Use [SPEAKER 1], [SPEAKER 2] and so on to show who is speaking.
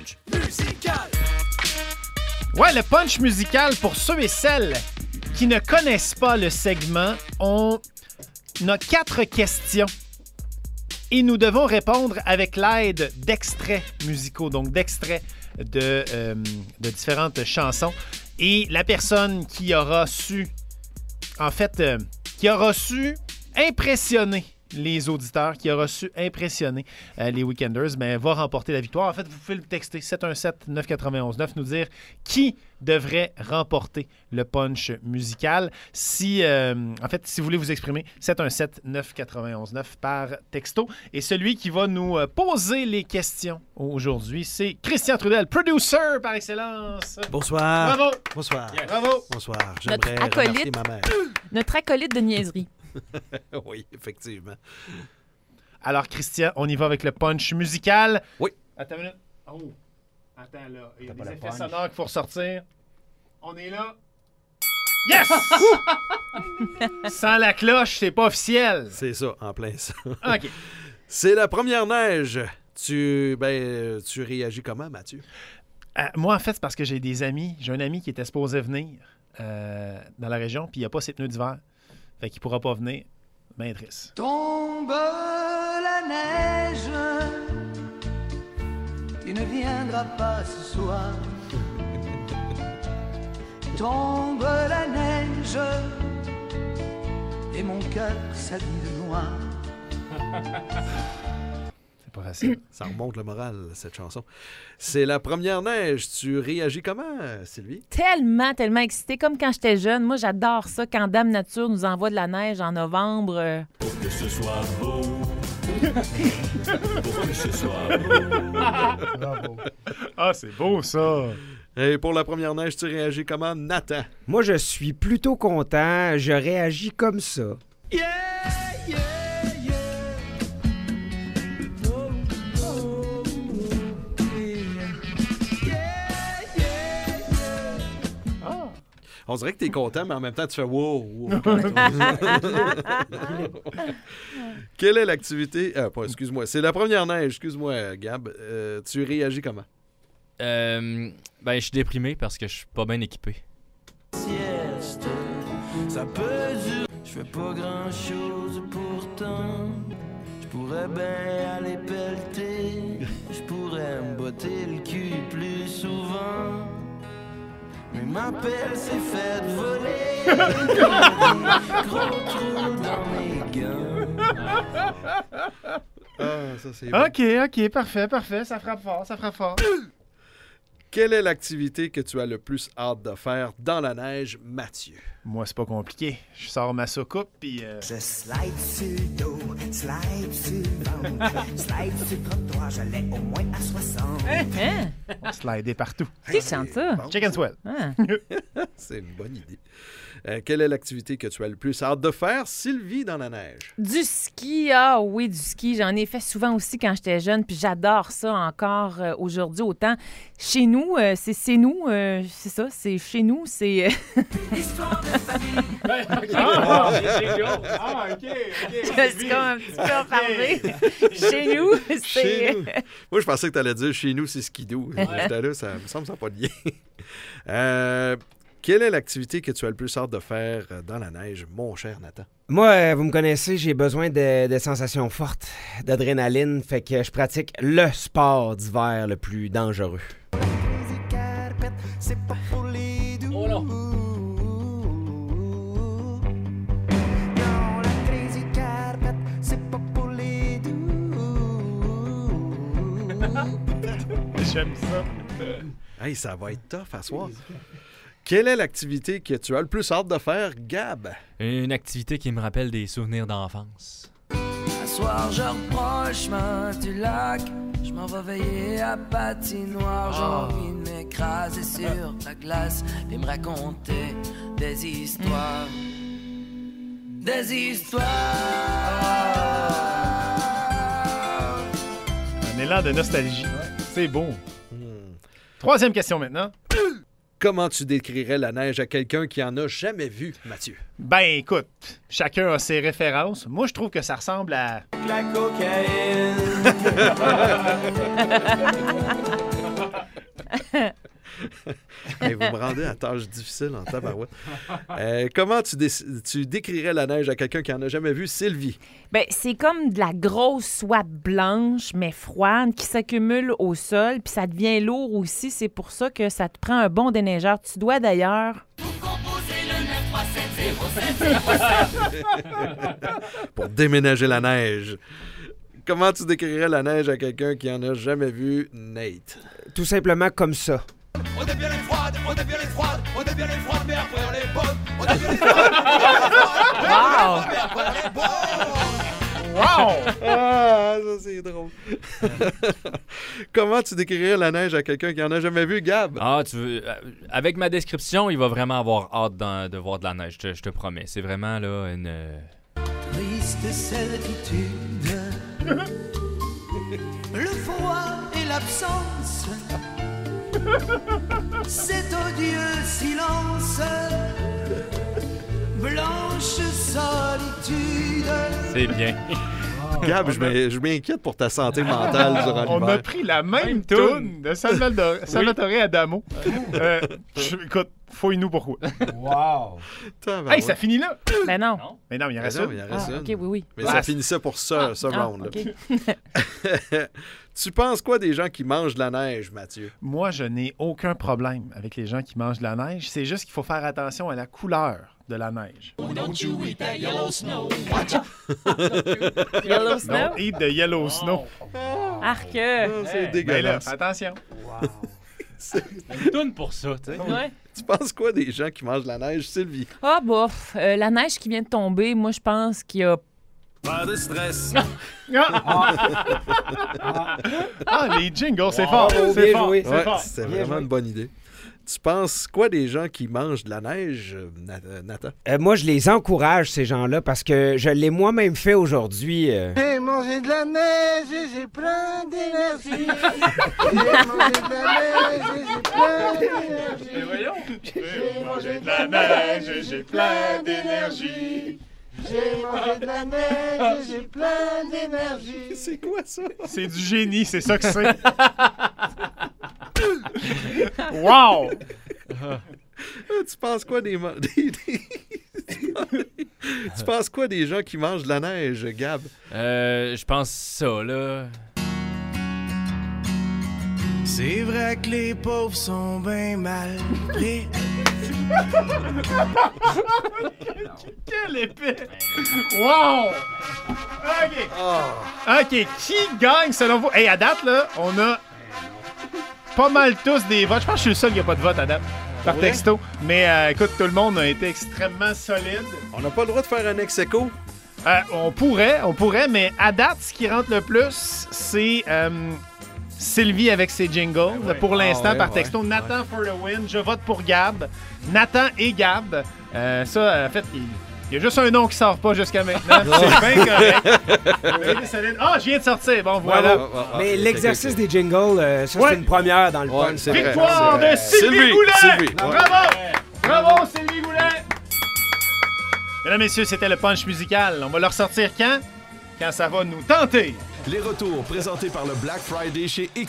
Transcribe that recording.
[SPEAKER 1] punch musical.
[SPEAKER 2] Ouais, le punch musical, pour ceux et celles qui ne connaissent pas le segment, on a 4 questions et nous devons répondre avec l'aide d'extraits musicaux, donc d'extraits de différentes chansons. Et la personne qui aura su, impressionner les auditeurs, qui aura su impressionner les Weekenders, va remporter la victoire. En fait, vous pouvez le texter 717-991-9, nous dire qui devrait remporter le punch musical. Si vous voulez vous exprimer, 717-991-9 par texto. Et celui qui va nous poser les questions aujourd'hui, c'est Christian Trudel, producer par excellence.
[SPEAKER 3] Bonsoir.
[SPEAKER 2] Bravo.
[SPEAKER 3] Bonsoir.
[SPEAKER 2] Yes. Bravo.
[SPEAKER 3] Bonsoir.
[SPEAKER 4] Notre
[SPEAKER 3] J'aimerais remercier ma mère.
[SPEAKER 4] Notre acolyte de niaiserie.
[SPEAKER 3] Oui, effectivement.
[SPEAKER 2] Alors, Christian, on y va avec le punch musical.
[SPEAKER 3] Oui.
[SPEAKER 2] Attends une minute. Oh, attends là. Il y a
[SPEAKER 5] T'as pas
[SPEAKER 2] des
[SPEAKER 5] le
[SPEAKER 2] effets
[SPEAKER 5] punch.
[SPEAKER 2] sonores qu'il faut ressortir. On est là. Yes! Sans la cloche, c'est pas officiel.
[SPEAKER 3] C'est ça, en plein ça.
[SPEAKER 2] OK.
[SPEAKER 3] C'est la première neige. Tu réagis comment, Mathieu?
[SPEAKER 2] Moi, en fait, c'est parce que j'ai des amis. J'ai un ami qui était supposé venir dans la région, puis il n'y a pas ses pneus d'hiver. Fait qu'il pourra pas venir. Ben triste.
[SPEAKER 6] Tombe la neige, il ne viendra pas ce soir. Tombe la neige, et mon cœur s'habille de noir.
[SPEAKER 2] C'est pas facile.
[SPEAKER 3] Ça remonte le moral, cette chanson. C'est la première neige. Tu réagis comment, Sylvie?
[SPEAKER 4] Tellement excitée, comme quand j'étais jeune. Moi, j'adore ça, quand Dame Nature nous envoie de la neige en novembre.
[SPEAKER 1] Pour que ce soit beau. Pour que ce soit beau.
[SPEAKER 5] Bravo.
[SPEAKER 2] Ah, c'est beau, ça.
[SPEAKER 3] Et pour la première neige, tu réagis comment, Nathan?
[SPEAKER 7] Moi, je suis plutôt content. Je réagis comme ça.
[SPEAKER 6] Yeah, yeah, yeah. Oh, oh, yeah, yeah, yeah.
[SPEAKER 3] On dirait que t'es content, mais en même temps, tu fais wow. wow. Quelle est l'activité... excuse-moi. C'est la première neige. Excuse-moi, Gab. Tu réagis comment?
[SPEAKER 8] Je suis déprimé parce que je suis pas bien équipé.
[SPEAKER 1] Sieste, ça peut durer. Je fais pas grand chose pourtant. Je pourrais bien aller pelleter. Je pourrais me botter le cul plus souvent. Mais ma pelle s'est faite voler. Gros trou dans mes gants.
[SPEAKER 3] Ah, ça, c'est bon.
[SPEAKER 2] OK, parfait. Ça frappe fort.
[SPEAKER 3] Quelle est l'activité que tu as le plus hâte de faire dans la neige, Mathieu?
[SPEAKER 2] Moi, c'est pas compliqué. Je sors ma soucoupe, puis...
[SPEAKER 6] Je slide sur le dos, slide sur le ventre, slide sur le trottoir, j'allais au moins à 60.
[SPEAKER 4] Hein?
[SPEAKER 2] on slider partout.
[SPEAKER 4] Qui chante ça?
[SPEAKER 2] Chicken Swell.
[SPEAKER 4] Ah.
[SPEAKER 3] C'est une bonne idée. Quelle est l'activité que tu as le plus hâte de faire, Sylvie, dans la neige?
[SPEAKER 4] Du ski, ah oui, du ski. J'en ai fait souvent aussi quand j'étais jeune, puis j'adore ça encore aujourd'hui. Autant chez nous, c'est nous, c'est ça, c'est chez nous, c'est...
[SPEAKER 2] OK.
[SPEAKER 4] C'est comme un petit peu parlé. Chez nous, c'est...
[SPEAKER 3] Chez nous. Moi, je pensais que tu allais dire chez nous, c'est skidoo. J'étais là, ça me semble que ça n'a pas de lien. Quelle est l'activité que tu as le plus hâte de faire dans la neige, mon cher Nathan?
[SPEAKER 7] Moi, vous me connaissez, j'ai besoin de sensations fortes, d'adrénaline, fait que je pratique le sport d'hiver le plus dangereux.
[SPEAKER 6] C'est pas pour les doux.
[SPEAKER 8] Oh non.
[SPEAKER 6] Non, la crazy carpet, c'est pas pour les doux.
[SPEAKER 2] J'aime ça.
[SPEAKER 3] Hey, ça va être tough à soir. Quelle est l'activité que tu as le plus hâte de faire, Gab?
[SPEAKER 8] Une activité qui me rappelle des souvenirs d'enfance.
[SPEAKER 1] Un soir, je reprends le chemin du lac. Je m'en vais veiller à patinoire. J'ai envie de m'écraser sur la glace et me raconter des histoires. Des histoires.
[SPEAKER 2] Un élan de nostalgie. C'est beau. Troisième question maintenant.
[SPEAKER 3] Comment tu décrirais la neige à quelqu'un qui en a jamais vu, Mathieu?
[SPEAKER 2] Ben, écoute, chacun a ses références. Moi, je trouve que ça ressemble à...
[SPEAKER 1] La cocaïne.
[SPEAKER 3] Hey, vous me rendez à tâche difficile en tabarouette. Comment tu décrirais la neige à quelqu'un qui n'en a jamais vu, Sylvie?
[SPEAKER 4] Ben, c'est comme de la grosse ouate blanche, mais froide, qui s'accumule au sol, puis ça devient lourd aussi. C'est pour ça que ça te prend un bon déneigeur. Tu dois d'ailleurs...
[SPEAKER 3] Pour déménager la neige. Comment tu décrirais la neige à quelqu'un qui n'en a jamais vu, Nate?
[SPEAKER 7] Tout simplement comme ça.
[SPEAKER 6] On est bien les froides, mais après on les bonne. On est bien les
[SPEAKER 4] Wow!
[SPEAKER 6] mais après on les bonne.
[SPEAKER 2] Wow!
[SPEAKER 3] Ah, ça c'est drôle. Comment tu décrirais la neige à quelqu'un qui n'en a jamais vu, Gab?
[SPEAKER 8] Ah, tu veux. Avec ma description, il va vraiment avoir hâte de voir de la neige, je te promets. C'est vraiment là une.
[SPEAKER 6] Triste certitude, le froid et l'absence, cet odieux silence, blanche solitude.
[SPEAKER 8] C'est bien.
[SPEAKER 3] Gab, je m'inquiète pour ta santé mentale durant
[SPEAKER 2] On
[SPEAKER 3] l'hiver.
[SPEAKER 2] a pris la même toune de Salvatore Adamo. Écoute, fouille-nous pourquoi.
[SPEAKER 7] Wow!
[SPEAKER 2] Hey, ça finit là!
[SPEAKER 4] Ben non.
[SPEAKER 2] Mais non, il y en
[SPEAKER 3] Mais
[SPEAKER 2] reste
[SPEAKER 3] non,
[SPEAKER 2] une.
[SPEAKER 3] il en reste
[SPEAKER 4] Ah,
[SPEAKER 3] une.
[SPEAKER 4] OK, oui.
[SPEAKER 3] Mais ça finissait pour ça round. là.
[SPEAKER 4] OK.
[SPEAKER 3] Tu penses quoi des gens qui mangent de la neige, Mathieu?
[SPEAKER 2] Moi, je n'ai aucun problème avec les gens qui mangent de la neige. C'est juste qu'il faut faire attention à la couleur de la neige.
[SPEAKER 4] Yellow Snow?
[SPEAKER 2] Don't eat the yellow snow.
[SPEAKER 4] Arc!
[SPEAKER 3] C'est
[SPEAKER 2] Ben là,
[SPEAKER 3] dégueulasse.
[SPEAKER 2] fais attention.
[SPEAKER 8] Une toune pour ça, tu sais.
[SPEAKER 4] Ouais.
[SPEAKER 3] Tu penses quoi des gens qui mangent de la neige, Sylvie?
[SPEAKER 4] Ah, bof. La neige qui vient de tomber, moi, je pense qu'il y a...
[SPEAKER 1] Pas de stress.
[SPEAKER 2] Ah, les jingles, c'est fort.
[SPEAKER 7] Bravo,
[SPEAKER 2] C'est
[SPEAKER 7] bien
[SPEAKER 2] fort.
[SPEAKER 7] joué.
[SPEAKER 2] C'est
[SPEAKER 3] Ouais,
[SPEAKER 2] fort.
[SPEAKER 3] c'était
[SPEAKER 7] Bien
[SPEAKER 3] vraiment
[SPEAKER 7] joué.
[SPEAKER 3] une bonne idée. Tu penses quoi des gens qui mangent de la neige, Nathan?
[SPEAKER 7] Moi, je les encourage, ces gens-là, parce que je l'ai moi-même fait aujourd'hui.
[SPEAKER 6] J'ai mangé de la neige et j'ai plein d'énergie. J'ai mangé de la neige et j'ai plein d'énergie.
[SPEAKER 2] J'ai mangé de la neige et j'ai plein d'énergie.
[SPEAKER 6] J'ai mangé de la neige et j'ai plein d'énergie.
[SPEAKER 3] C'est quoi ça?
[SPEAKER 2] C'est du génie, c'est ça que c'est. Wow!
[SPEAKER 3] Tu penses quoi des... Tu penses quoi des gens qui mangent de la neige, Gab?
[SPEAKER 8] Je pense ça, là.
[SPEAKER 1] C'est vrai que les pauvres sont bien mal pris.
[SPEAKER 2] Quel épée! Wow! OK. OK, qui gagne selon vous? Hey, à date, là, on a pas mal tous des votes. Je pense que je suis le seul qui n'a pas de vote à date. Par texto. Mais écoute, tout le monde a été extrêmement solide.
[SPEAKER 3] On n'a pas le droit de faire un ex-écho?
[SPEAKER 2] On pourrait, mais à date, ce qui rentre le plus, c'est Sylvie avec ses jingles. Pour l'instant, par texto. Nathan for the win. Je vote pour Gab. Nathan et Gab. Ça, en fait, il y a juste un nom qui sort pas jusqu'à maintenant. C'est bien correct. Ah, je viens de sortir. Bon, voilà.
[SPEAKER 7] Mais l'exercice des jingles, ça,
[SPEAKER 2] Ouais.
[SPEAKER 7] c'est une première dans le
[SPEAKER 3] Ouais,
[SPEAKER 7] punch.
[SPEAKER 3] c'est vrai.
[SPEAKER 2] Victoire
[SPEAKER 3] c'est
[SPEAKER 2] de
[SPEAKER 3] vrai.
[SPEAKER 2] Sylvie Goulet!
[SPEAKER 3] Sylvie, ouais.
[SPEAKER 2] Bravo! Bravo, Sylvie Goulet! Mesdames, messieurs, c'était le punch musical. On va le ressortir quand? Quand ça va nous tenter.
[SPEAKER 5] Les retours présentés par le Black Friday chez